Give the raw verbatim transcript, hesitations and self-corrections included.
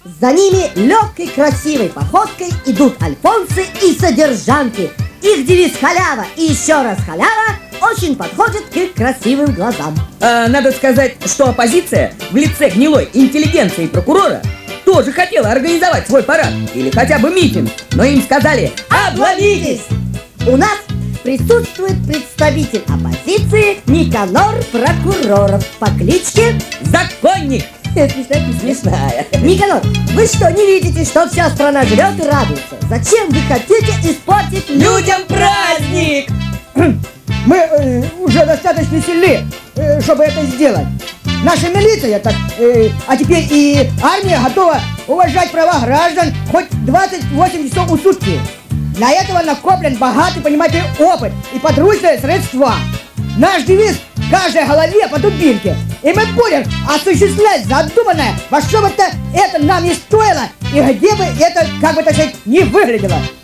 За ними легкой красивой походкой идут альфонсы и содержанки. Их девиз «халява» и еще раз «халява» очень подходит к их красивым глазам. а, Надо сказать, что оппозиция в лице гнилой интеллигенции и прокурора тоже хотела организовать свой парад или хотя бы митинг, но им сказали: обломитесь! У нас присутствует представитель оппозиции Никанор Прокуроров по кличке Законник! Смешная, смешная. Никанор, вы что, не видите, что вся страна живет и радуется? Зачем вы хотите испортить Людям праздник! Мы э, уже достаточно сильны, э, чтобы это сделать. Наша милиция, так, э, а теперь и армия готова уважать права граждан хоть двадцать восемь часов в сутки. Для этого накоплен богатый, понимаете, опыт и подручные средства. Наш девиз в каждой голове по дубинке. И мы будем осуществлять задуманное, во что бы это, это нам не стоило и где бы это, как бы так сказать, не выглядело.